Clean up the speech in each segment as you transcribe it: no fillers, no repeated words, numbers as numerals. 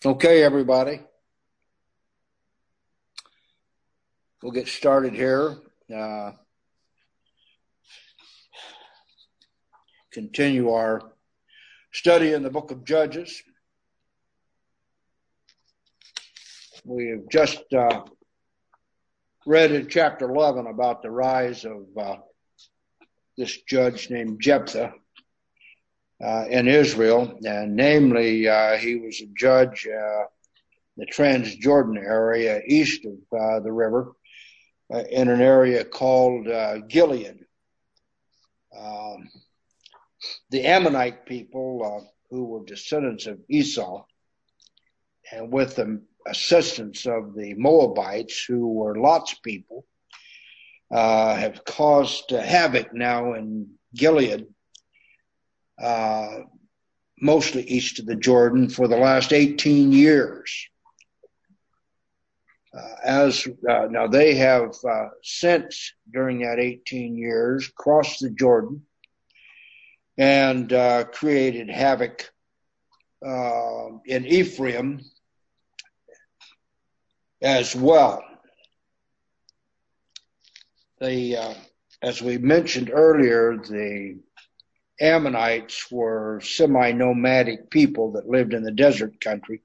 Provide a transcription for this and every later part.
Okay, everybody. We'll get started here. Continue our study in the book of Judges. We have just read in chapter 11 about the rise of this judge named Jephthah in Israel, and namely, he was a judge in the Transjordan area east of the river, in an area called Gilead. The Ammonite people, who were descendants of Esau, and with the assistance of the Moabites, who were Lot's people, have caused havoc now in Gilead, mostly east of the Jordan, for the last 18 years. Now they have since, during that 18 years, crossed the Jordan and created havoc in Ephraim as well. As we mentioned earlier, the Ammonites were semi-nomadic people that lived in the desert country.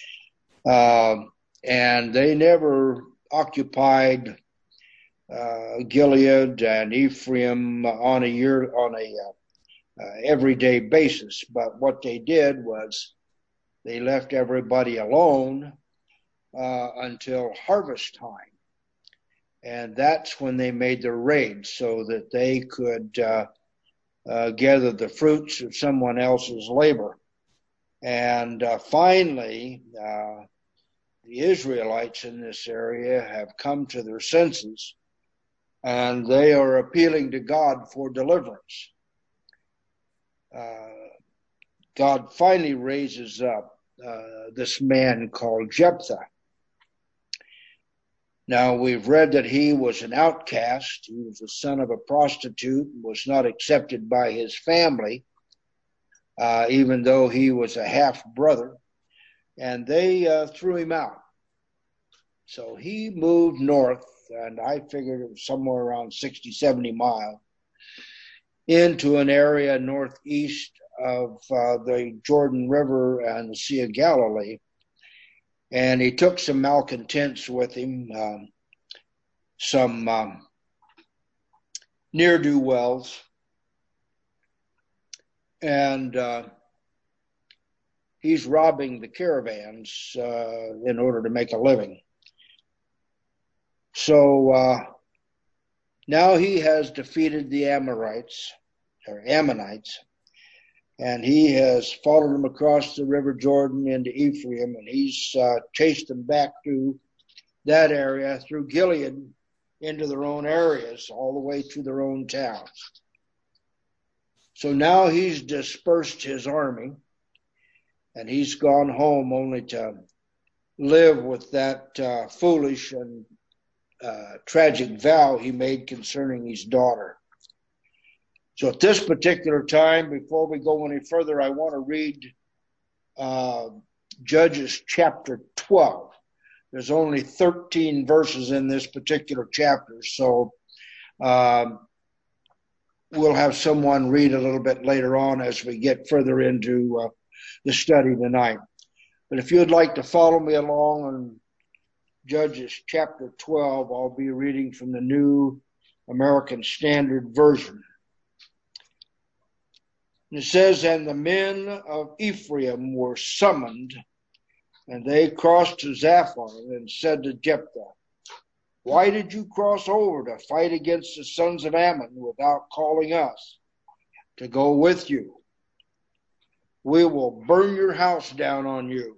And they never occupied Gilead and Ephraim on a everyday basis. But what they did was they left everybody alone until harvest time, and that's when they made their raids so that they could gather the fruits of someone else's labor. And finally, the Israelites in this area have come to their senses, and they are appealing to God for deliverance. God finally raises up this man called Jephthah. Now, we've read that he was an outcast. He was the son of a prostitute and was not accepted by his family, even though he was a half-brother. And they threw him out. So he moved north, and I figured it was somewhere around 60, 70 miles, into an area northeast of the Jordan River and the Sea of Galilee. And he took some malcontents with him, some ne'er-do-wells, and he's robbing the caravans in order to make a living. So now he has defeated the Ammonites, and he has followed them across the River Jordan into Ephraim, and he's chased them back through that area, through Gilead, into their own areas, all the way to their own towns. So now he's dispersed his army, and he's gone home only to live with that foolish and tragic vow he made concerning his daughter. So at this particular time, before we go any further, I want to read Judges chapter 12. There's only 13 verses in this particular chapter, so we'll have someone read a little bit later on as we get further into the study tonight. But if you'd like to follow me along on Judges chapter 12, I'll be reading from the New American Standard Version. It says, "And the men of Ephraim were summoned, and they crossed to Zaphon and said to Jephthah, 'Why did you cross over to fight against the sons of Ammon without calling us to go with you? We will burn your house down on you.'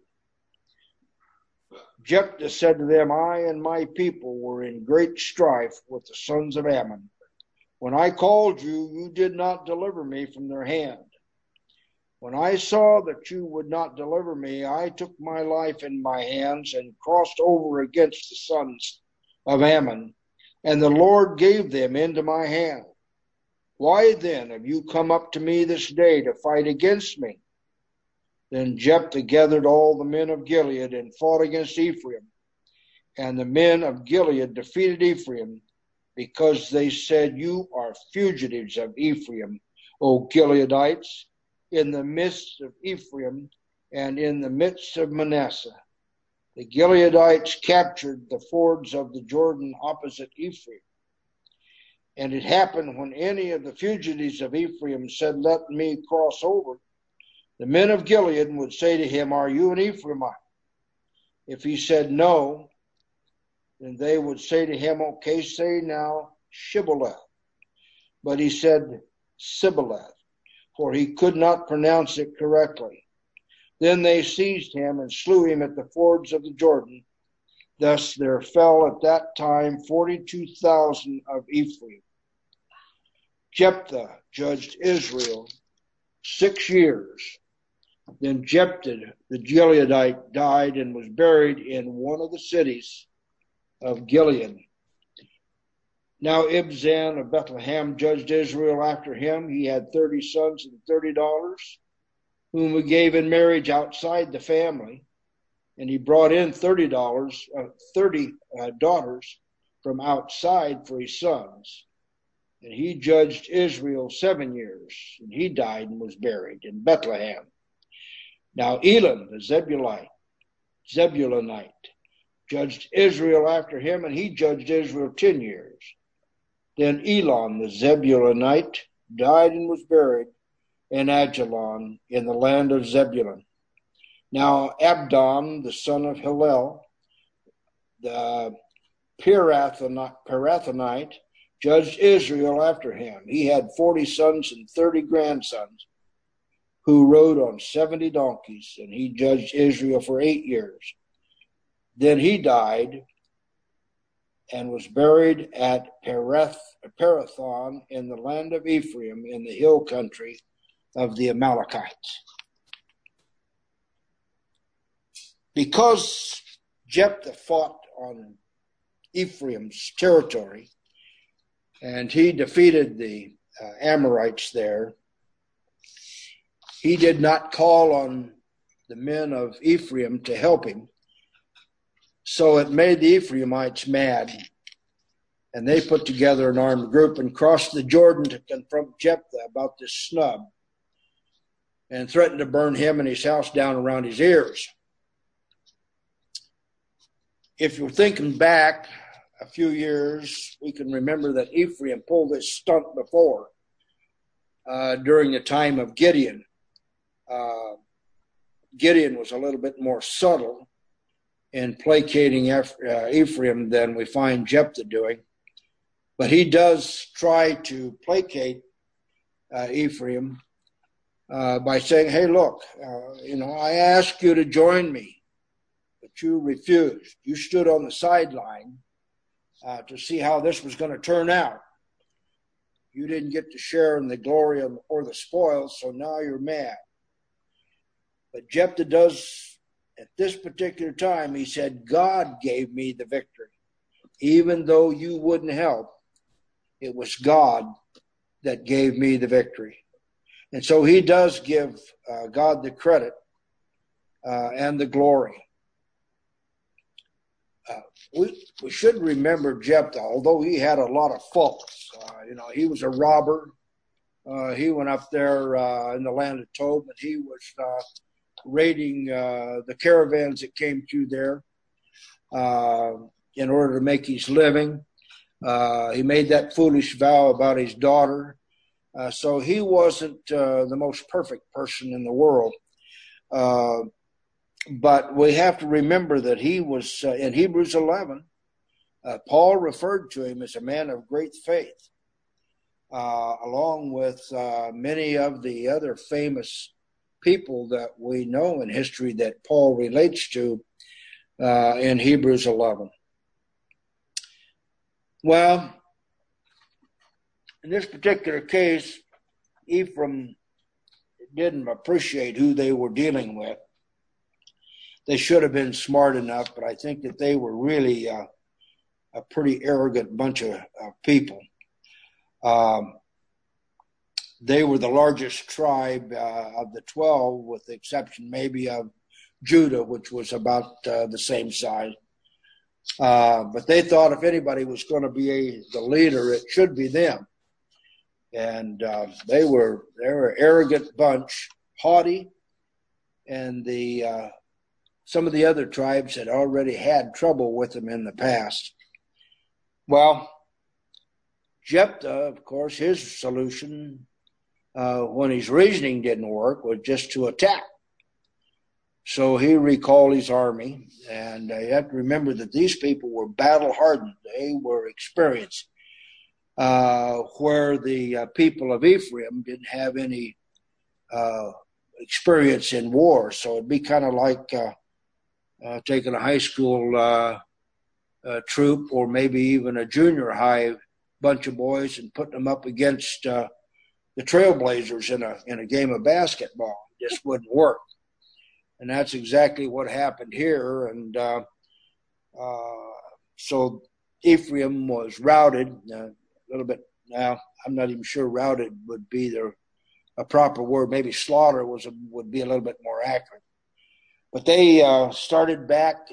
Jephthah said to them, 'I and my people were in great strife with the sons of Ammon. When I called you, you did not deliver me from their hand. When I saw that you would not deliver me, I took my life in my hands and crossed over against the sons of Ammon, and the Lord gave them into my hand. Why then have you come up to me this day to fight against me?' Then Jephthah gathered all the men of Gilead and fought against Ephraim. And the men of Gilead defeated Ephraim, because they said, "You are fugitives of Ephraim, O Gileadites, in the midst of Ephraim and in the midst of Manasseh." The Gileadites captured the fords of the Jordan opposite Ephraim. And it happened when any of the fugitives of Ephraim said, "Let me cross over," the men of Gilead would say to him, "Are you an Ephraimite?" If he said no, then they would say to him, "Okay, say now Shibboleth." But he said Sibboleth, for he could not pronounce it correctly. Then they seized him and slew him at the fords of the Jordan. Thus there fell at that time 42,000 of Ephraim. Jephthah judged Israel 6 years. Then Jephthah the Gileadite died and was buried in one of the cities of Gilead. Now Ibzan of Bethlehem judged Israel after him. He had 30 sons and 30 daughters, whom he gave in marriage outside the family. And he brought in 30 daughters from outside for his sons. And he judged Israel 7 years, and he died and was buried in Bethlehem. Now Elon the Zebulunite, judged Israel after him, and he judged Israel 10 years. Then Elon the Zebulunite died and was buried in Ajalon in the land of Zebulun. Now Abdon the son of Hillel, the Pirathonite, judged Israel after him. He had 40 sons and 30 grandsons, who rode on 70 donkeys, and he judged Israel for 8 years. Then he died and was buried at Parathon in the land of Ephraim in the hill country of the Amalekites. Because Jephthah fought on Ephraim's territory, and he defeated the Amorites there, he did not call on the men of Ephraim to help him. So it made the Ephraimites mad, and they put together an armed group and crossed the Jordan to confront Jephthah about this snub, and threatened to burn him and his house down around his ears. If you're thinking back a few years, we can remember that Ephraim pulled this stunt before during the time of Gideon. Gideon was a little bit more subtle in placating Ephraim than we find Jephthah doing. But he does try to placate Ephraim by saying, "Hey, look, I asked you to join me, but you refused. You stood on the sideline to see how this was going to turn out. You didn't get to share in the glory or the spoils, so now you're mad." But Jephthah does, at this particular time, he said, "God gave me the victory. Even though you wouldn't help, it was God that gave me the victory." And so he does give God the credit and the glory. We should remember Jephthah, although he had a lot of faults. He was a robber. He went up there in the land of Tob, and he was raiding the caravans that came through there in order to make his living. He made that foolish vow about his daughter. So he wasn't the most perfect person in the world. But we have to remember that he was, in Hebrews 11, Paul referred to him as a man of great faith, along with many of the other famous people that we know in history that Paul relates to in Hebrews 11. Well, in this particular case, Ephraim didn't appreciate who they were dealing with. They should have been smart enough, but I think that they were really a pretty arrogant bunch of people. they were the largest tribe of the 12, with the exception maybe of Judah, which was about the same size. But they thought if anybody was going to be the leader, it should be them. And they were an arrogant bunch, haughty, and some of the other tribes had already had trouble with them in the past. Well, Jephthah, of course, his solution when his reasoning didn't work was just to attack. So he recalled his army, and you have to remember that these people were battle-hardened. They were experienced, where the people of Ephraim didn't have any experience in war. So it'd be kind of like taking a high school troop, or maybe even a junior high bunch of boys, and putting them up against the Trailblazers in a game of basketball. It just wouldn't work. And that's exactly what happened here. And so Ephraim was routed a little bit. Now, I'm not even sure routed would be a proper word. Maybe slaughter would be a little bit more accurate. But they started back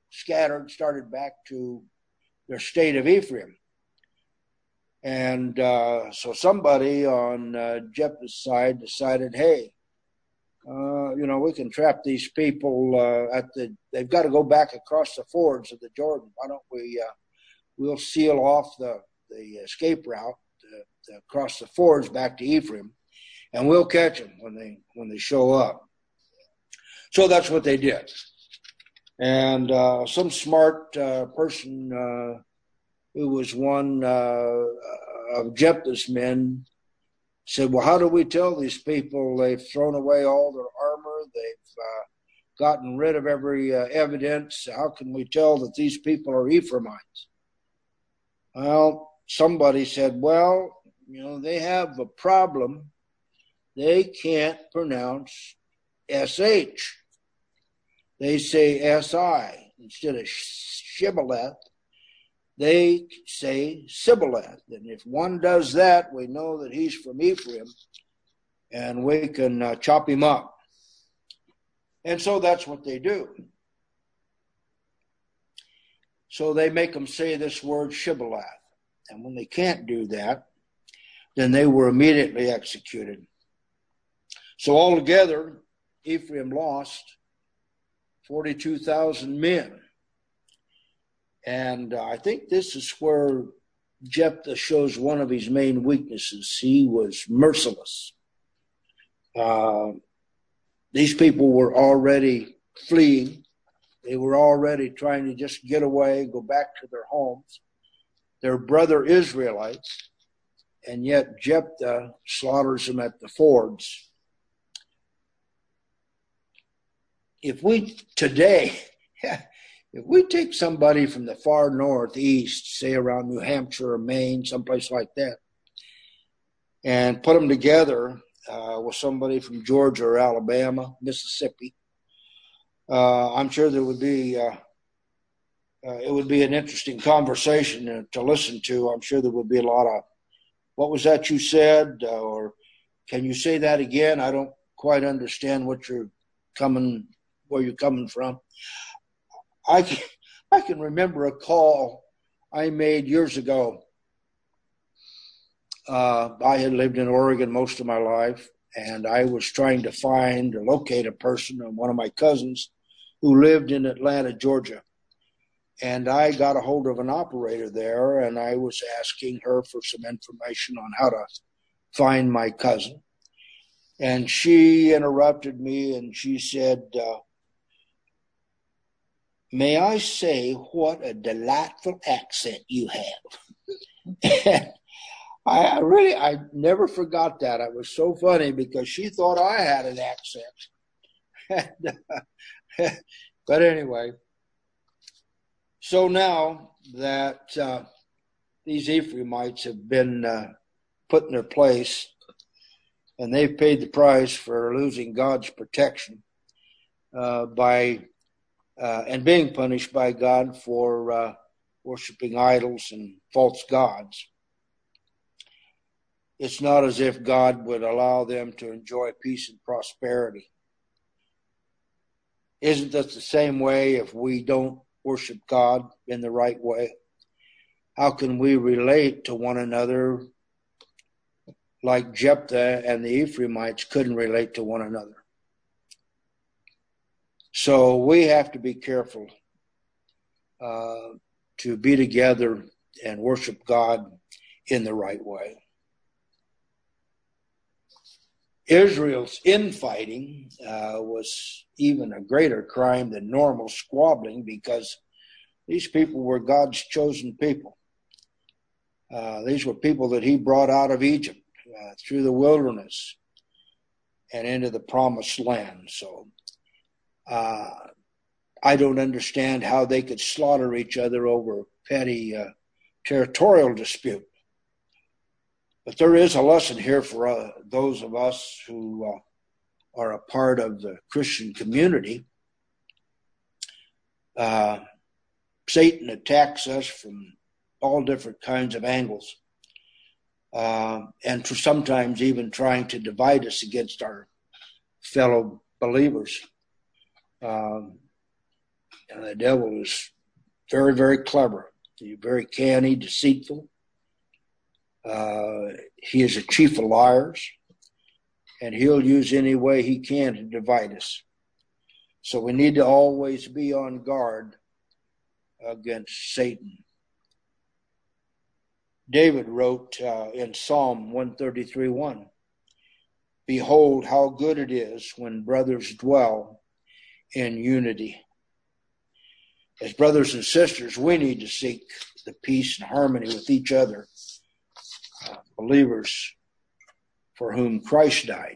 to their state of Ephraim. And so somebody on Jephthah's side decided, hey, we can trap these people they've got to go back across the fords of the Jordan. Why don't we'll seal off the escape route across the fords back to Ephraim, and we'll catch them when they show up. So that's what they did. And some smart person who was one of Jephthah's men said, well, how do we tell these people they've thrown away all their armor? They've gotten rid of every evidence. How can we tell that these people are Ephraimites? Well, somebody said, well, they have a problem. They can't pronounce SH. They say SI instead of Shibboleth. They say Sibboleth. And if one does that, we know that he's from Ephraim, and we can chop him up. And so that's what they do. So they make them say this word Shibboleth. And when they can't do that, then they were immediately executed. So altogether, Ephraim lost 42,000 men. And I think this is where Jephthah shows one of his main weaknesses. He was merciless. These people were already fleeing. They were already trying to just get away, go back to their homes. They're brother Israelites, and yet Jephthah slaughters them at the fords. If we take somebody from the far northeast, say around New Hampshire or Maine, someplace like that, and put them together with somebody from Georgia or Alabama, Mississippi, I'm sure there would be it would be an interesting conversation to listen to. I'm sure there would be a lot of, what was that you said? Or can you say that again? I don't quite understand where you're coming from. I can remember a call I made years ago. I had lived in Oregon most of my life, and I was trying to find or locate a person, one of my cousins, who lived in Atlanta, Georgia. And I got a hold of an operator there, and I was asking her for some information on how to find my cousin. And she interrupted me, and she said, may I say what a delightful accent you have? And I never forgot that. It was so funny because she thought I had an accent. But anyway, so now that these Ephraimites have been put in their place, and they've paid the price for losing God's protection and being punished by God for worshiping idols and false gods. it's not as if God would allow them to enjoy peace and prosperity. Isn't that the same way if we don't worship God in the right way? How can we relate to one another like Jephthah and the Ephraimites couldn't relate to one another? So we have to be careful to be together and worship God in the right way. Israel's infighting was even a greater crime than normal squabbling, because these people were God's chosen people. These were people that he brought out of Egypt through the wilderness and into the promised land. So I don't understand how they could slaughter each other over petty territorial dispute. But there is a lesson here for those of us who are a part of the Christian community. Satan attacks us from all different kinds of angles, and for sometimes even trying to divide us against our fellow believers. And the devil is very, very clever. He's very canny, deceitful. He is a chief of liars, and he'll use any way he can to divide us. So we need to always be on guard against Satan. David wrote in Psalm 133:1, "Behold, how good it is when brothers dwell in unity." As brothers and sisters, we need to seek the peace and harmony with each other, believers for whom Christ died.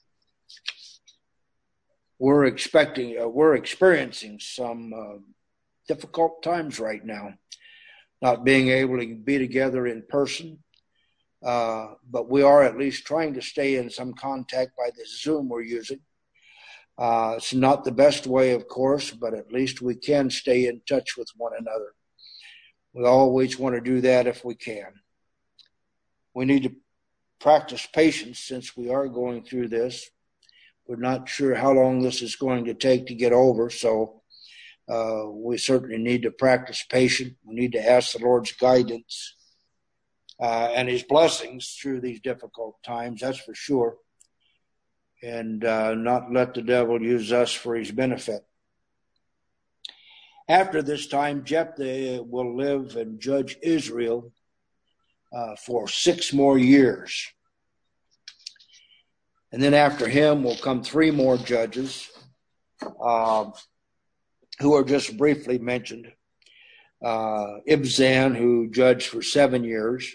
We're experiencing some difficult times right now, not being able to be together in person, but we are at least trying to stay in some contact by this Zoom we're using. It's not the best way, of course, but at least we can stay in touch with one another. We always want to do that if we can. We need to practice patience since we are going through this. We're not sure how long this is going to take to get over, so we certainly need to practice patience. We need to ask the Lord's guidance and his blessings through these difficult times, that's for sure, and not let the devil use us for his benefit. After this time, Jephthah will live and judge Israel for 6 more years. And then after him will come 3 more judges who are just briefly mentioned. Ibzan, who judged for 7 years,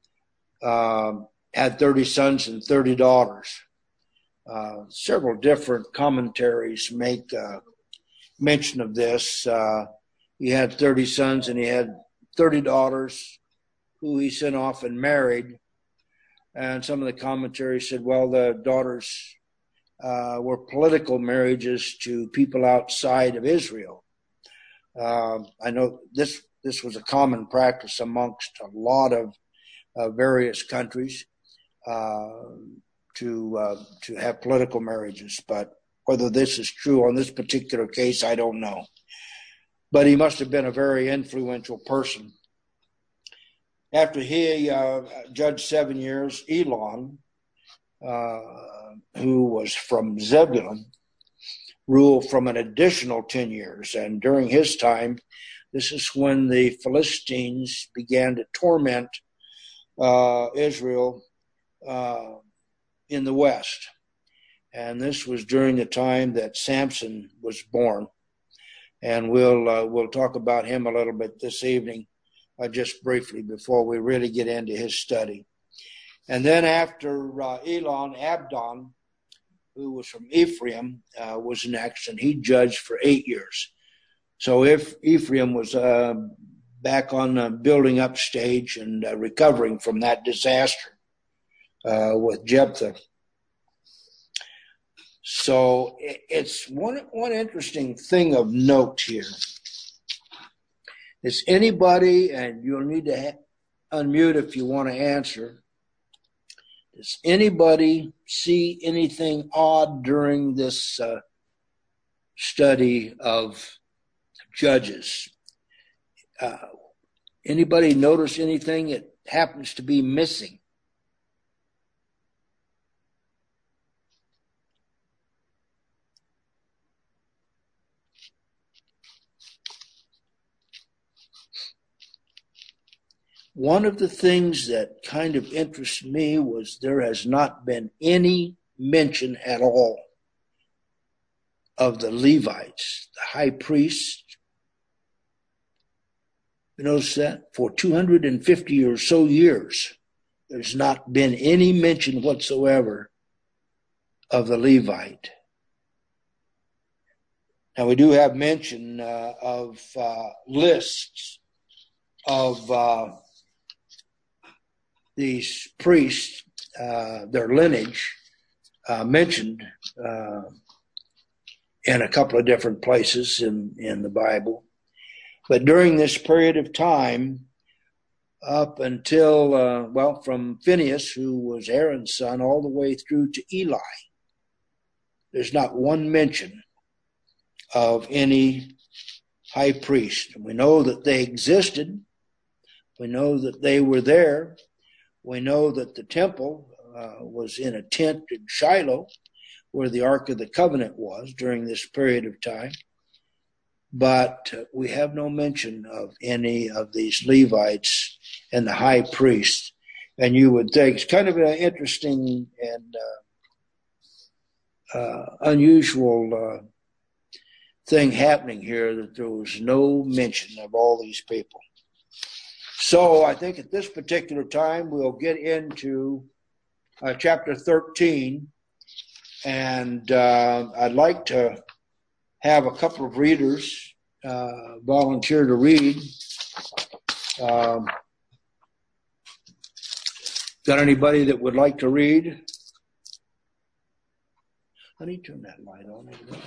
had 30 sons and 30 daughters. Several different commentaries make mention of this. He had 30 sons and he had 30 daughters who he sent off and married. And some of the commentaries said, well, the daughters were political marriages to people outside of Israel. I know this was a common practice amongst a lot of various countries to have political marriages, but whether this is true on this particular case, I don't know. But he must have been a very influential person. After he judged 7 years, Elon, who was from Zebulun, ruled from an additional 10 years. And during his time, this is when the Philistines began to torment Israel in the west. And this was during the time that Samson was born. And we'll talk about him a little bit this evening, just briefly before we really get into his study. And then after Elon, Abdon, who was from Ephraim, was next, and he judged for 8 years. So if Ephraim was back on the building up stage and recovering from that disaster with Jephthah. So it's one interesting thing of note here. Is anybody, and you'll need to unmute if you want to answer, Does anybody see anything odd during this study of Judges? Anybody notice anything that happens to be missing? One of the things that kind of interests me was there has not been any mention at all of the Levites, the high priests. You notice that? For 250 or so years, there's not been any mention whatsoever of the Levite. Now, we do have mention of lists of these priests, their lineage, mentioned in a couple of different places in the Bible. But during this period of time, up until, from Phinehas, who was Aaron's son, all the way through to Eli, there's not one mention of any high priest. And we know that they existed. We know that they were there. We know that the temple was in a tent in Shiloh, where the Ark of the Covenant was during this period of time. But we have no mention of any of these Levites and the high priests. And you would think it's kind of an interesting and unusual thing happening here, that there was no mention of all these people. So I think at this particular time, we'll get into chapter 13. And I'd like to have a couple of readers volunteer to read. Got anybody that would like to read? I need to turn that light on.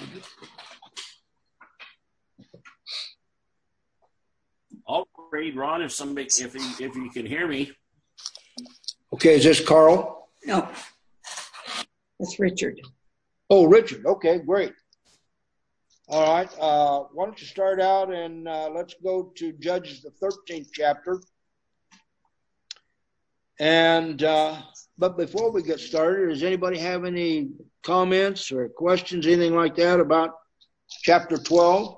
I'll read, Ron, if you can hear me. Okay, is this Carl? No, that's Richard. Oh, Richard. Okay, great. All right. Why don't you start out and let's go to Judges, the 13th chapter. And but before we get started, does anybody have any comments or questions, anything like that about chapter 12?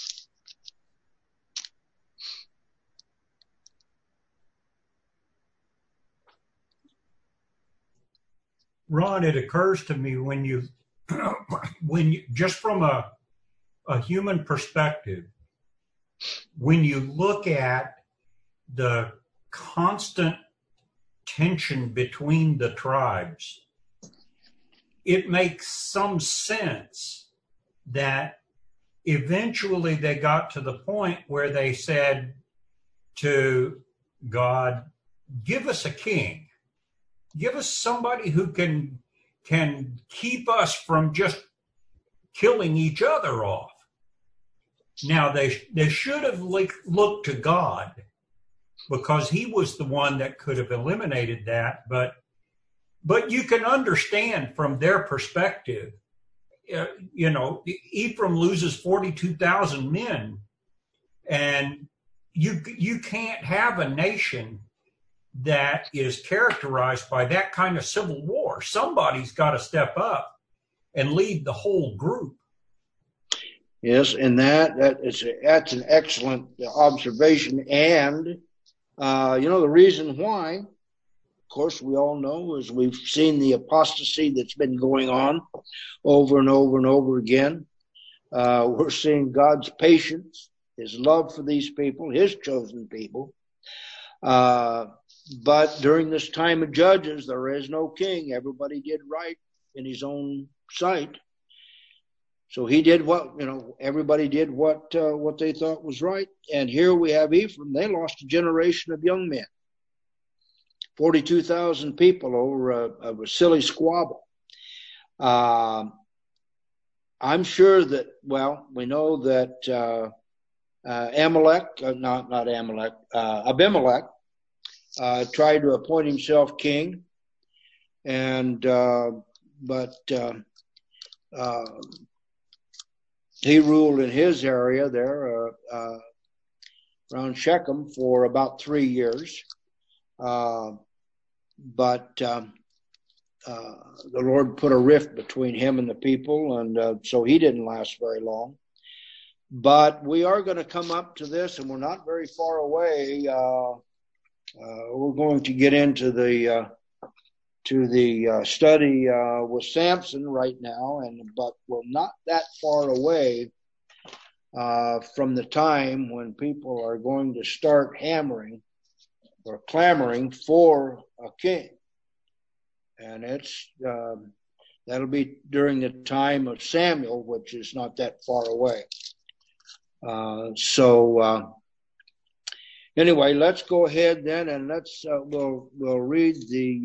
Ron, it occurs to me when you just from a human perspective, when you look at the constant tension between the tribes, it makes some sense that eventually they got to the point where they said to God, give us a king. Give us somebody who can keep us from just killing each other off. Now, they should have looked to God, because he was the one that could have eliminated that. But you can understand from their perspective, Ephraim loses 42,000 men, and you can't have a nation that is characterized by that kind of civil war. Somebody's got to step up and lead the whole group. Yes, and that's an excellent observation. And the reason why, of course, we all know, is we've seen the apostasy that's been going on over and over and over again. We're seeing God's patience, his love for these people, his chosen people. But during this time of Judges, there is no king. Everybody did right in his own sight. So he did everybody did what they thought was right. And here we have Ephraim. They lost a generation of young men. 42,000 people over a silly squabble. I'm sure that, we know that Abimelech tried to appoint himself king. and but he ruled in his area there around Shechem for about 3 years. But the Lord put a rift between him and the people, and so he didn't last very long. But we are going to come up to this, and we're not very far away. We're going to get into the study with Samson right now, but we're not that far away from the time when people are going to start hammering or clamoring for a king. And it's that'll be during the time of Samuel, which is not that far away. Anyway, let's go ahead then, and we'll read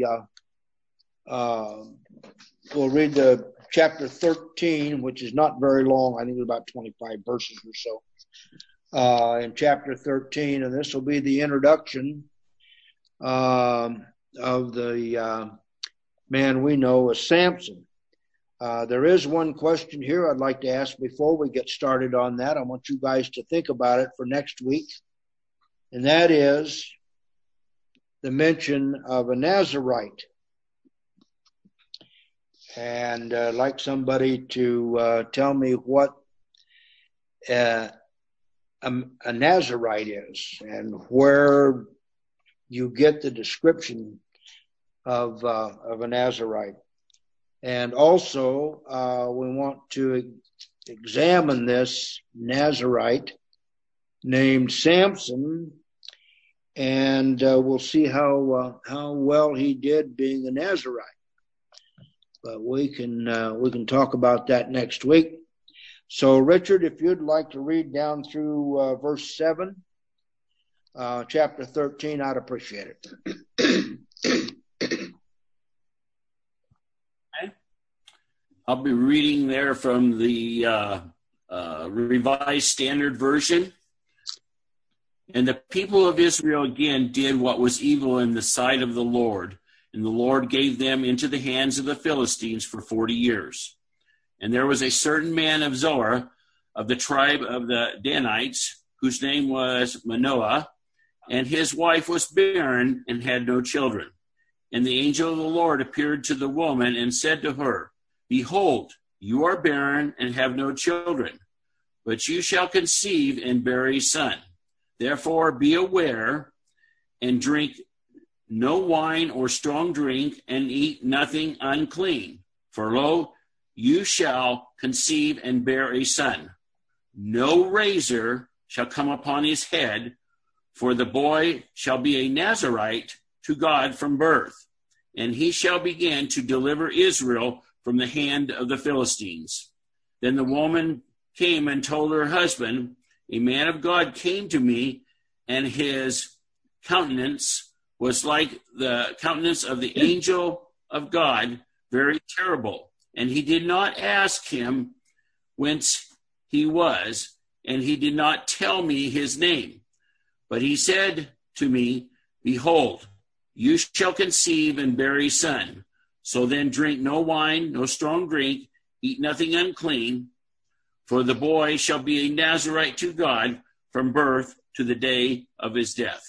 the chapter 13, which is not very long. I think it's about 25 verses or so in chapter 13, and this will be the introduction of the man we know as Samson. There is one question here I'd like to ask before we get started on that. I want you guys to think about it for next week, and that is the mention of a Nazirite. And I'd like somebody to tell me what a Nazirite is and where you get the description of a Nazirite. And also, we want to examine this Nazirite named Samson, and we'll see how well he did being a Nazirite. But we can talk about that next week. So, Richard, if you'd like to read down through verse 7, chapter 13, I'd appreciate it. I'll be reading there from the Revised Standard Version. And the people of Israel again did what was evil in the sight of the Lord, and the Lord gave them into the hands of the Philistines for 40 years. And there was a certain man of Zorah, of the tribe of the Danites, whose name was Manoah, and his wife was barren and had no children. And the angel of the Lord appeared to the woman and said to her, Behold, you are barren and have no children, but you shall conceive and bear a son. Therefore be aware and drink no wine or strong drink, and eat nothing unclean. For lo, you shall conceive and bear a son. No razor shall come upon his head, for the boy shall be a Nazirite to God from birth, and he shall begin to deliver Israel from the hand of the Philistines. Then the woman came and told her husband, A man of God came to me, and his countenance was like the countenance of the angel of God, very terrible. And he did not ask him whence he was, and he did not tell me his name. But he said to me, Behold, you shall conceive and bear a son. So then drink no wine, no strong drink, eat nothing unclean, for the boy shall be a Nazirite to God from birth to the day of his death.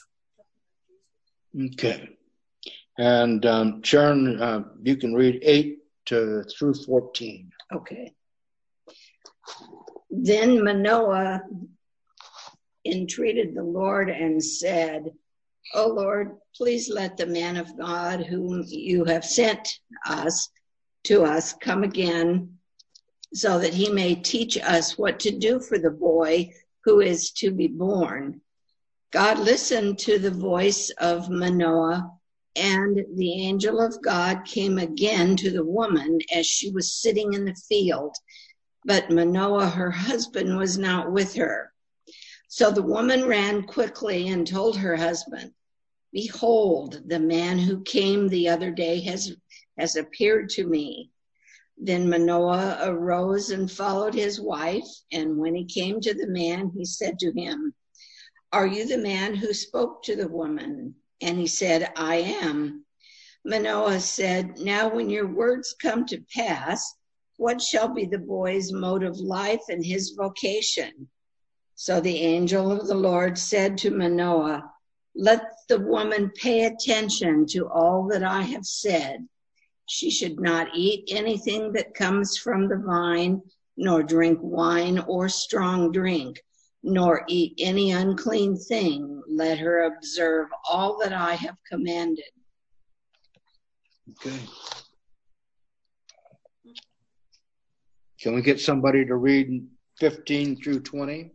Okay. And Sharon, you can read 8 through 14. Okay. Then Manoah entreated the Lord and said, O Lord, please let the man of God whom you have sent to us come again, so that he may teach us what to do for the boy who is to be born. God listened to the voice of Manoah, and the angel of God came again to the woman as she was sitting in the field. But Manoah, her husband, was not with her. So the woman ran quickly and told her husband, Behold, the man who came the other day has appeared to me. Then Manoah arose and followed his wife, and when he came to the man, he said to him, Are you the man who spoke to the woman? And he said, I am. Manoah said, "Now when your words come to pass, what shall be the boy's mode of life and his vocation?" So the angel of the Lord said to Manoah, "Let the woman pay attention to all that I have said. She should not eat anything that comes from the vine, nor drink wine or strong drink, nor eat any unclean thing. Let her observe all that I have commanded." Okay. Can we get somebody to read 15 through 20?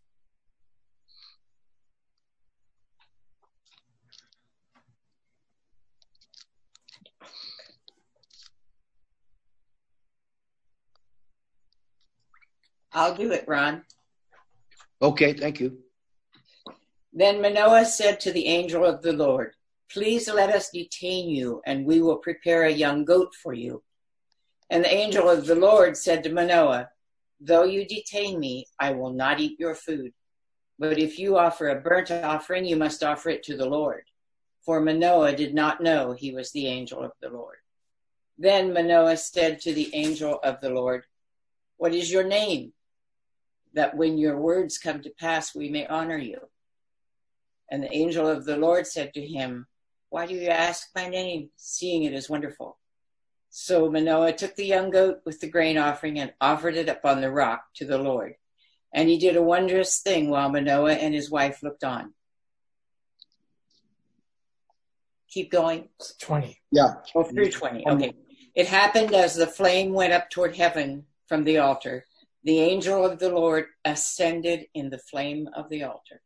I'll do it, Ron. Okay, thank you. Then Manoah said to the angel of the Lord, "Please let us detain you, and we will prepare a young goat for you." And the angel of the Lord said to Manoah, "Though you detain me, I will not eat your food. But if you offer a burnt offering, you must offer it to the Lord." For Manoah did not know he was the angel of the Lord. Then Manoah said to the angel of the Lord, "What is your name? That when your words come to pass, we may honor you." And the angel of the Lord said to him, "Why do you ask my name, seeing it is wonderful?" So Manoah took the young goat with the grain offering and offered it up on the rock to the Lord. And he did a wondrous thing while Manoah and his wife looked on. Keep going. 20. Yeah. Oh, through 20. Okay. It happened as the flame went up toward heaven from the altar. The angel of the Lord ascended in the flame of the altar.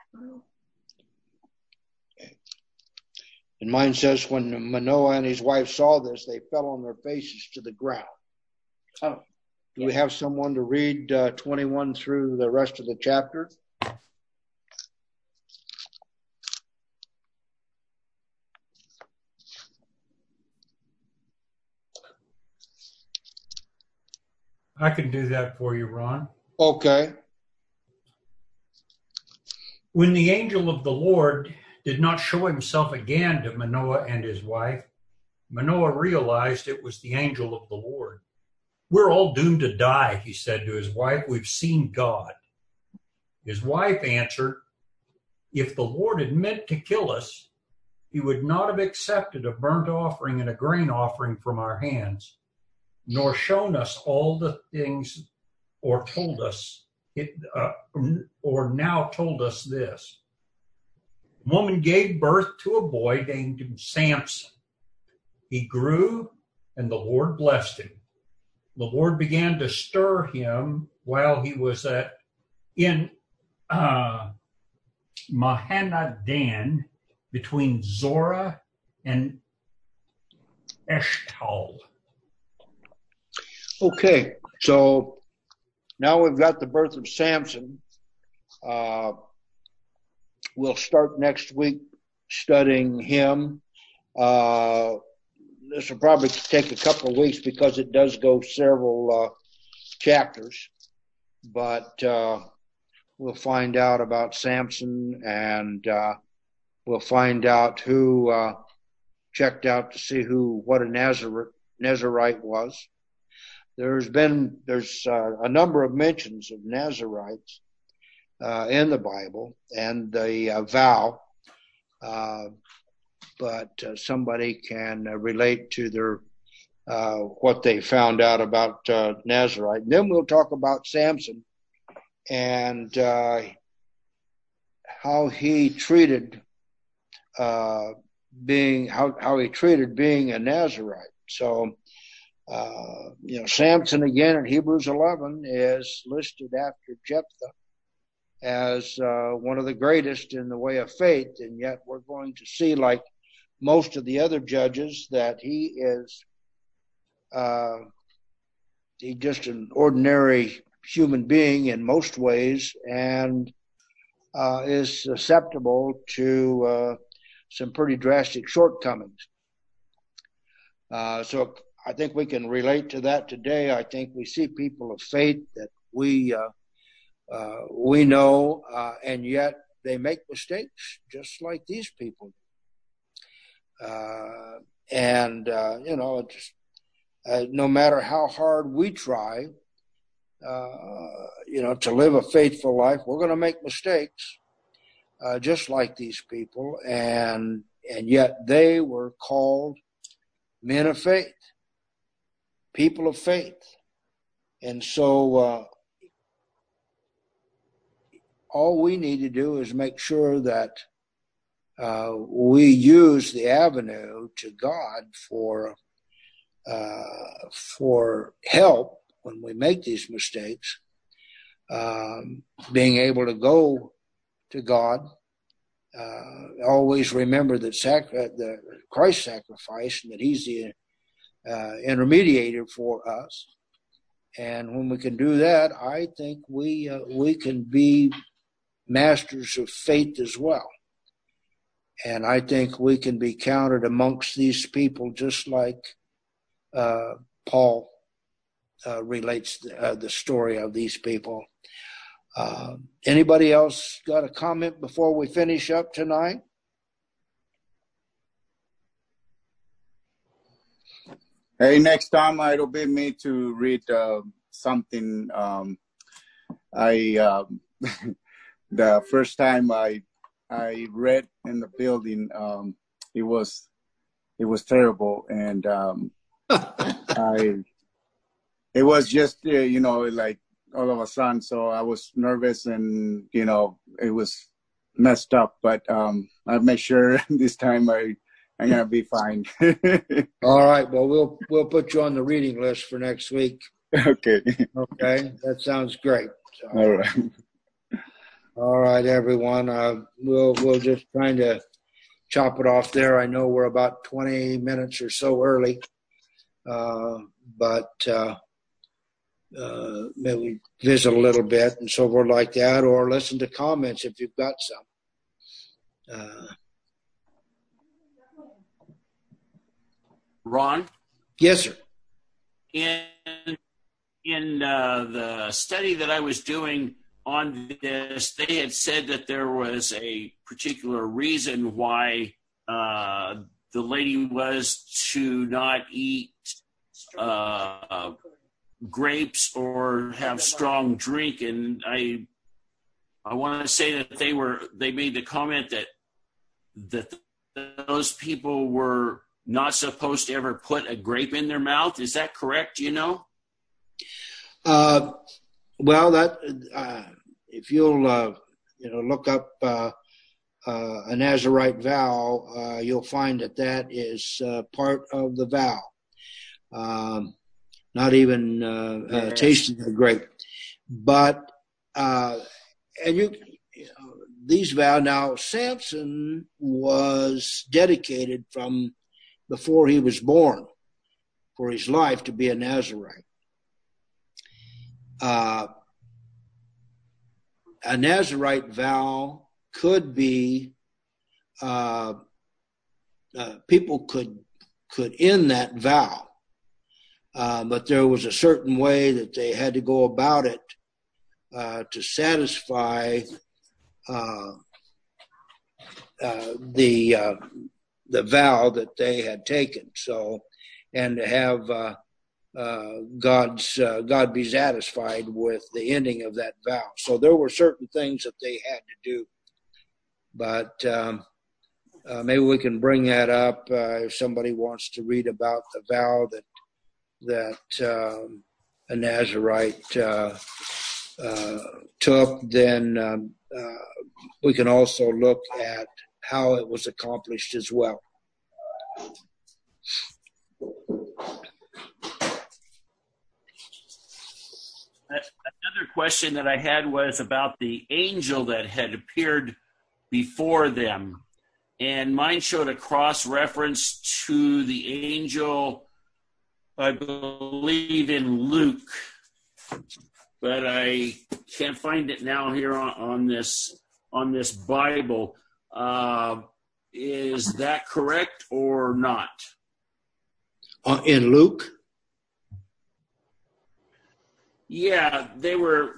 And mine says, when Manoah and his wife saw this, they fell on their faces to the ground. Oh, Do we have someone to read 21 through the rest of the chapter? I can do that for you, Ron. Okay. When the angel of the Lord did not show himself again to Manoah and his wife, Manoah realized it was the angel of the Lord. "We're all doomed to die," he said to his wife. "We've seen God." His wife answered, "If the Lord had meant to kill us, he would not have accepted a burnt offering and a grain offering from our hands, nor shown us all the things or told us or now told us this. The woman gave birth to a boy named Samson. He grew, and the Lord blessed him. The Lord began to stir him while he was in Mahanadan, between Zorah and Eshtaol. Okay, so now we've got the birth of Samson. We'll start next week studying him. This will probably take a couple of weeks because it does go several chapters. But we'll find out about Samson, and we'll find out who checked out to see what a Nazarite was. There's a number of mentions of Nazarites in the Bible and the vow, but somebody can relate to their what they found out about Nazarite. And then we'll talk about Samson and how he treated being a Nazarite. So. Samson again in Hebrews 11 is listed after Jephthah as one of the greatest in the way of faith, and yet we're going to see, like most of the other judges, that he is he's just an ordinary human being in most ways, and is susceptible to some pretty drastic shortcomings. So I think we can relate to that today. I think we see people of faith that we know, and yet they make mistakes, just like these people. And, it's, no matter how hard we try, to live a faithful life, we're going to make mistakes, just like these people. And yet they were called men of faith, people of faith. And so all we need to do is make sure that we use the avenue to God for help when we make these mistakes, being able to go to God. Always remember that the Christ sacrifice, and that He's the intermediator for us. And when we can do that, I think we can be masters of faith as well. And I think we can be counted amongst these people, just like Paul relates the story of these people. Anybody else got a comment before we finish up tonight? Hey, next time it'll be me to read something. The first time I read in the building, it was terrible, and it was just like all of a sudden. So I was nervous, and it was messed up. But I make sure this time I'm gonna be fine. All right. Well, we'll put you on the reading list for next week. Okay. Okay. That sounds great. So, all right. All right, everyone. We'll just kind of chop it off there. I know we're about 20 minutes or so early, but maybe visit a little bit and so forth like that, or listen to comments if you've got some. Ron? Yes, sir. In the study that I was doing on this, they had said that there was a particular reason why the lady was to not eat grapes or have strong drink, and I want to say that they made the comment that those people were not supposed to ever put a grape in their mouth. Is that correct? Well, that if you'll look up a Nazarite vow, you'll find that is part of the vow. Not even tasting the grape, but these vows. Now, Samson was dedicated from before he was born for his life to be a Nazarite. A Nazarite vow could be, people could end that vow, but there was a certain way that they had to go about it to satisfy the vow that they had taken. So, and to have God be satisfied with the ending of that vow. So there were certain things that they had to do. But maybe we can bring that up if somebody wants to read about the vow that a Nazarite took. Then we can also look at how it was accomplished as well. Another question that I had was about the angel that had appeared before them. And mine showed a cross-reference to the angel, I believe, in Luke. But I can't find it now here on this Bible. Is that correct or not? In Luke? Yeah, they were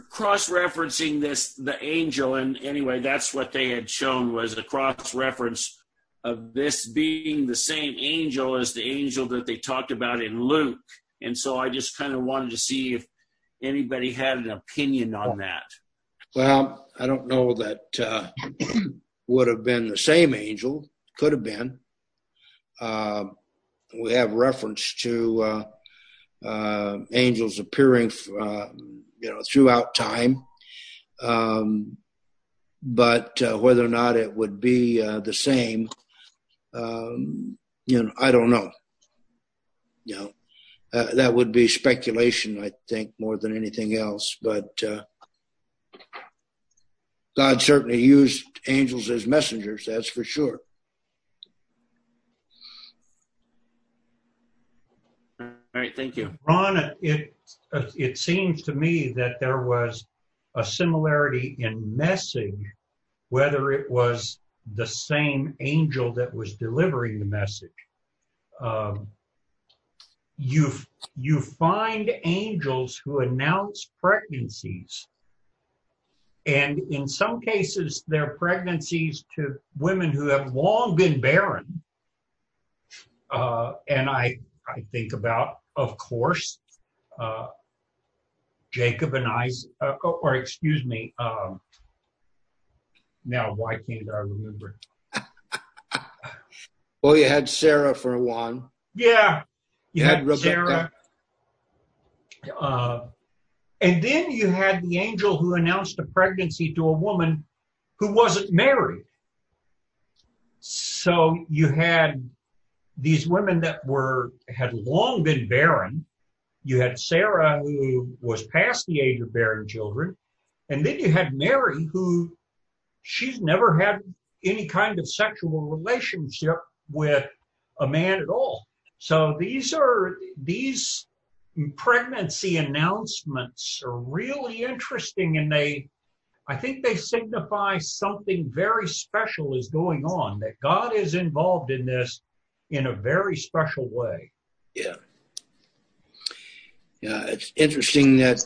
cross-referencing the angel, and anyway, that's what they had shown was a cross-reference of this being the same angel as the angel that they talked about in Luke. And so I just kind of wanted to see if anybody had an opinion on that. Well, I don't know that would have been the same angel. Could have been. We have reference to angels appearing, throughout time. But whether or not it would be the same, I don't know. That would be speculation, I think, more than anything else. But God certainly used angels as messengers, that's for sure. All right, thank you. Ron, it seems to me that there was a similarity in message, whether it was the same angel that was delivering the message. You find angels who announce pregnancies, and in some cases they're pregnancies to women who have long been barren. And I think about, of course, Jacob and Isaac, now why can't I remember? Well, you had Sarah for one. Yeah, you had Rebecca. Sarah. And then you had the angel who announced a pregnancy to a woman who wasn't married. So you had these women that had long been barren. You had Sarah, who was past the age of bearing children. And then you had Mary, who she's never had any kind of sexual relationship with a man at all. So these pregnancy announcements are really interesting, and I think they signify something very special is going on, that God is involved in this in a very special way. Yeah. Yeah, it's interesting that,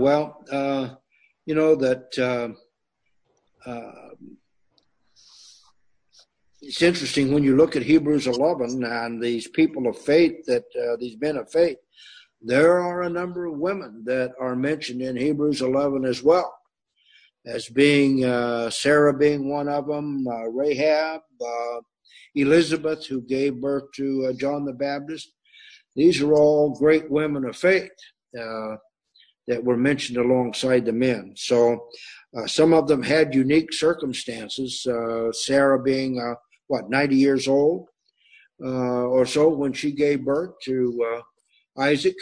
it's interesting when you look at Hebrews 11 and these people of faith, these men of faith, there are a number of women that are mentioned in Hebrews 11 as well, as being Sarah being one of them, Rahab, Elizabeth, who gave birth to John the Baptist. These are all great women of faith that were mentioned alongside the men. So some of them had unique circumstances, Sarah being, 90 years old or so when she gave birth to Isaac.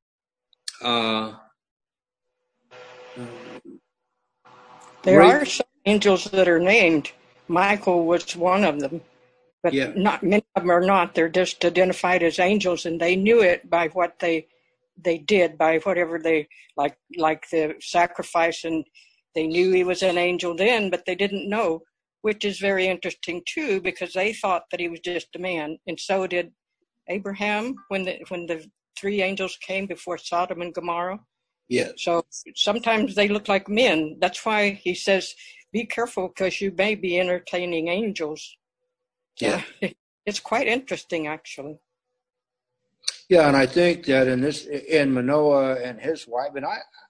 There are some angels that are named. Michael was one of them. But not many of them are not. They're just identified as angels, and they knew it by what they did, by whatever they like the sacrifice, and they knew he was an angel then, but they didn't know, which is very interesting too, because they thought that he was just a man, and so did Abraham when the three angels came before Sodom and Gomorrah. Yeah. So sometimes they look like men. That's why he says, "Be careful, because you may be entertaining angels." Yeah. It's quite interesting, actually. Yeah, and I think that in Manoah and his wife, and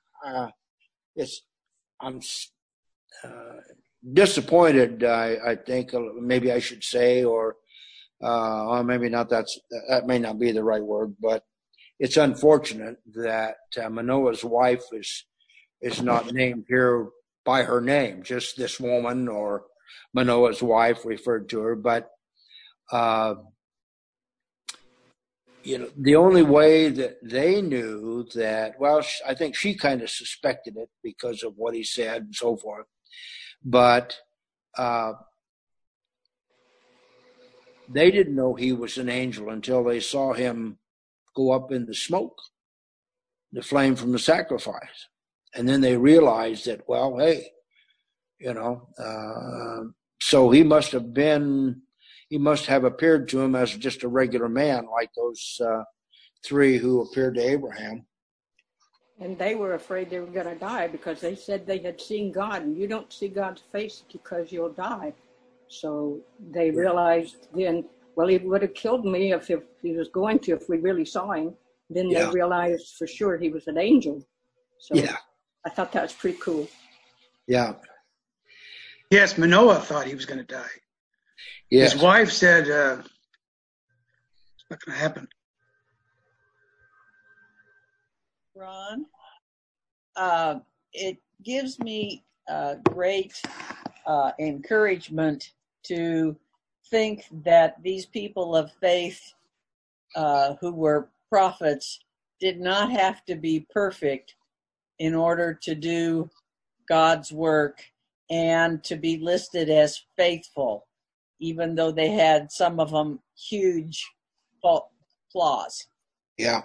I'm disappointed. I think maybe I should say, or maybe not. That may not be the right word, but it's unfortunate that Manoah's wife is not named here by her name, just this woman or Manoah's wife referred to her, but. The only way that they knew that, I think she kind of suspected it because of what he said and so forth. But they didn't know he was an angel until they saw him go up in the smoke, the flame from the sacrifice. And then they realized that, so he must have appeared to him as just a regular man, like those three who appeared to Abraham. And they were afraid they were going to die because they said they had seen God, and you don't see God's face because you'll die. So they realized then, well, he would have killed me if he was going to, if we really saw him. Then they realized for sure he was an angel. So I thought that was pretty cool. Yeah. Yes, Manoah thought he was going to die. Yes. His wife said, it's not going to happen. Ron, it gives me great encouragement to think that these people of faith who were prophets did not have to be perfect in order to do God's work and to be listed as faithful, even though they had some of them huge flaws. Yeah.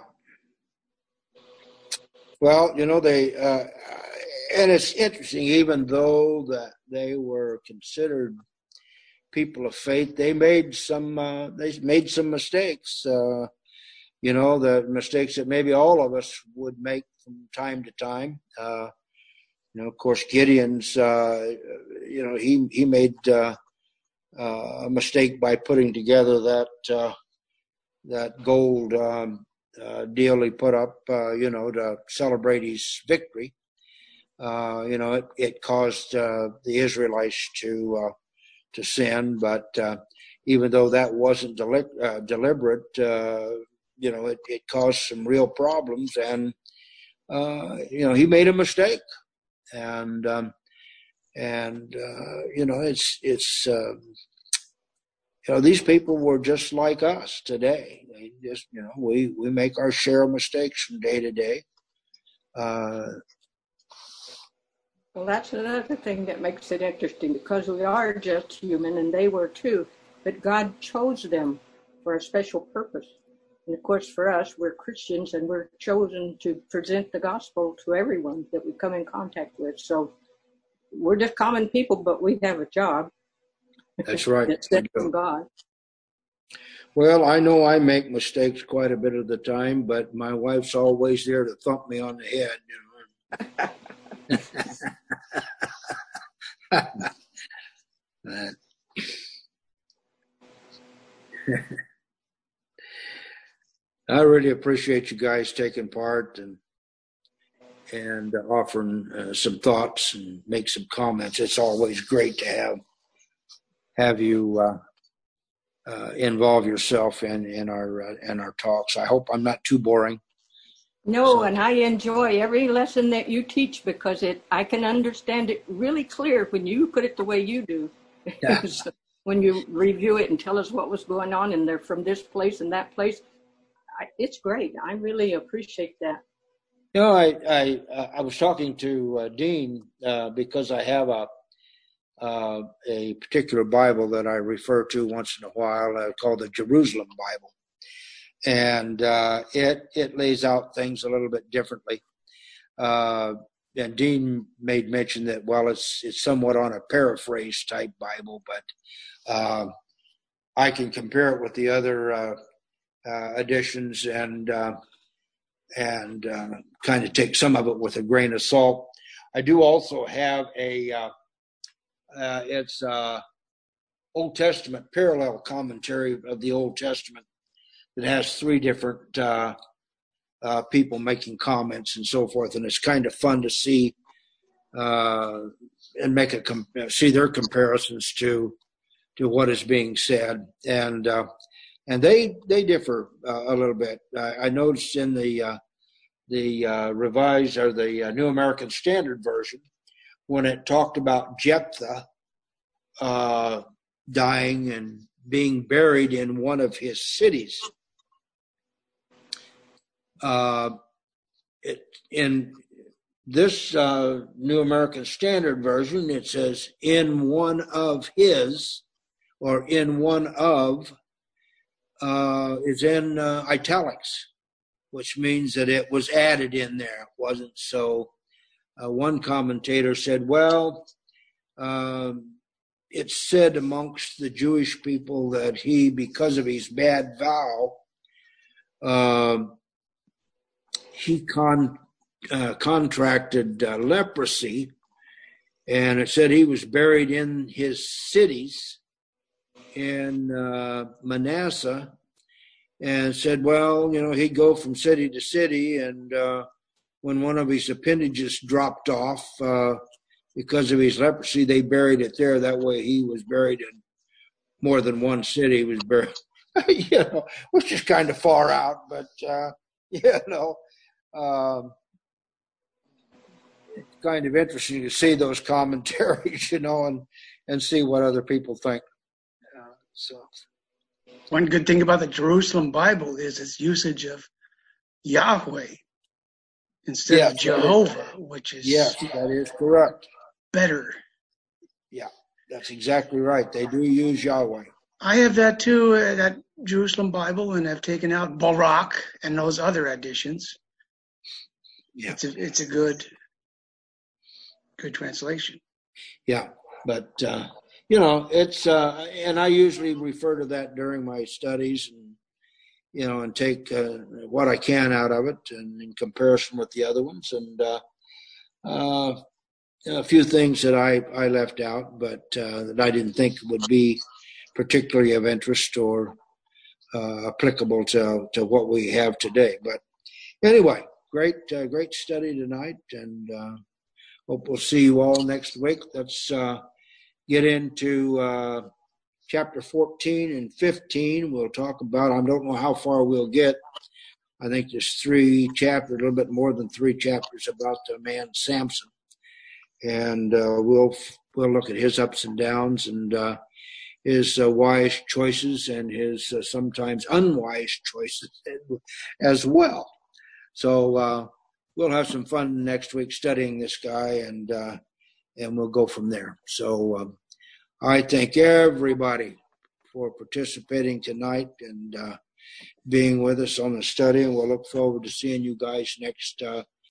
Well, and it's interesting, even though that they were considered people of faith, they made some mistakes. The mistakes that maybe all of us would make from time to time. Of course, Gideon's, he made a mistake by putting together that gold deal he put up, to celebrate his victory. It caused the Israelites to sin, but even though that wasn't deliberate, it caused some real problems, and he made a mistake, and these people were just like us today. They just, we make our share of mistakes from day to day. Well, that's another thing that makes it interesting, because we are just human, and they were too, but God chose them for a special purpose. And of course, for us, we're Christians, and we're chosen to present the gospel to everyone that we come in contact with. So we're just common people, but we have a job. That's right. It's sent from God. Well, I know I make mistakes quite a bit of the time, but my wife's always there to thump me on the head. I really appreciate you guys taking part and offering some thoughts and make some comments. It's always great to have you involve yourself in our talks. I hope I'm not too boring. No, and I enjoy every lesson that you teach, because I can understand it really clear when you put it the way you do. Yeah. When you review it and tell us what was going on, and they're from this place and that place. It's great. I really appreciate that. I was talking to Dean because I have a particular Bible that I refer to once in a while called the Jerusalem Bible, and it lays out things a little bit differently. And Dean made mention that it's somewhat on a paraphrase type Bible, but I can compare it with the other editions and kind of take some of it with a grain of salt. I do also have it's Old Testament parallel commentary of the Old Testament that has 3 different people making comments and so forth, and it's kind of fun to see and see their comparisons to what is being said, and they differ a little bit. I noticed in the revised or the New American Standard Version, when it talked about Jephthah dying and being buried in one of his cities, in this New American Standard Version, it says in one of his, or in one of, is in italics, which means that it was added in there. It wasn't so. One commentator said, well, it's said amongst the Jewish people that he, because of his bad vow, he contracted leprosy, and it said he was buried in his cities, in Manasseh and said, well, he'd go from city to city, and when one of his appendages dropped off because of his leprosy, they buried it there. That way he was buried in more than one city. He was buried, which is kind of far out, but, it's kind of interesting to see those commentaries, and see what other people think. One good thing about the Jerusalem Bible is its usage of Yahweh instead of Jehovah, which is that is correct. Better. Yeah, that's exactly right. They do use Yahweh. I have that too, that Jerusalem Bible, and I've taken out Barak and those other additions. Yeah, it's a good translation. Yeah, but it's and I usually refer to that during my studies, and and take what I can out of it, and in comparison with the other ones, and a few things that I left out, but that I didn't think would be particularly of interest or applicable to what we have today. But anyway, great study tonight, and hope we'll see you all next week. Let's get into chapter 14 and 15. We'll talk about, I don't know how far we'll get. I think there's 3 chapters, a little bit more than 3 chapters about the man Samson. And we'll look at his ups and downs, and his wise choices and his sometimes unwise choices as well. So we'll have some fun next week studying this guy, and we'll go from there. So I thank everybody for participating tonight and being with us on the study, and we'll look forward to seeing you guys next